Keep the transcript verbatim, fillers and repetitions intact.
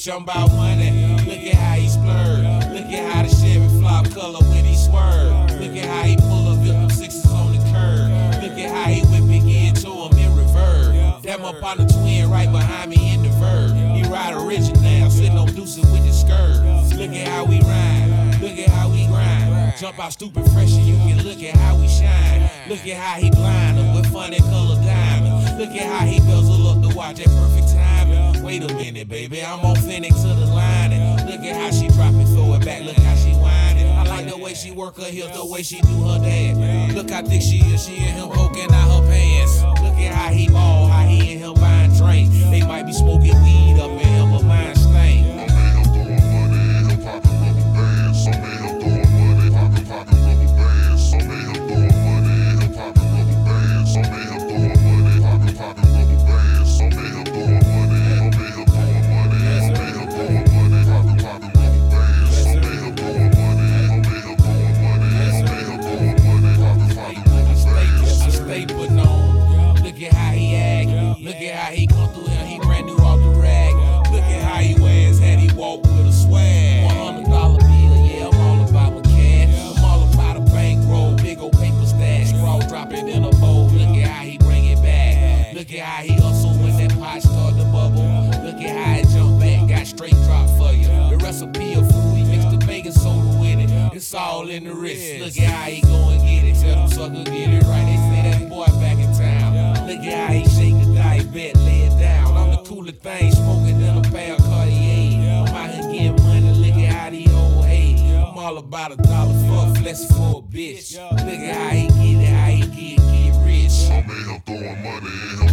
bitch, I'm about money. Look at how he splurge. Look at how the Chevy flop color when he swerve. Look at how he pull up victim sixes on the curb. Look at how he whip it into him in reverse. Damn up on the twin right behind me in the verb. He ride original, sitting on deuces with his skirt. Look at how we rhyme. Look at how we grind. Jump out stupid fresh and you can look at how we shine. Look at how he blind us with funny color diamonds. Look at how he bezel up to watch that perfect timing. Wait a minute, baby, I'm authentic to the line. And look at how she drop it, throw it back, look how she whining. I like the way she work her hips, the way she do her dance. Look how thick she is, she and him poking out her pants. Look at how he ball, how he and him buying drinks. They might be smoking weed up in him, but mine stink. Look at how he come through here, he brand new off the rag. Look at how he wears, had he walk with a swag. one hundred dollar bill, yeah, I'm all about my cash. I'm all about a bankroll, big old paper stash. Scroll, drop it in a bowl, look at how he bring it back. Look at how he hustle when that pot start to bubble. Look at how it jump back, got straight drop for you. The recipe of food, he mixed the baking soda with it. It's all in the wrist, look at how he go and get it. Tell them sucker get it right, they say that boy back in town. Look at how he shake the dice, bet, lay it down. I'm the coolest thing, smoking than a pair of Cartier. I'm out here getting money, look at how these old hate. I'm all about a dollar for a flex for a bitch. Look at how he get it, how he get, get rich. I made him throwing money in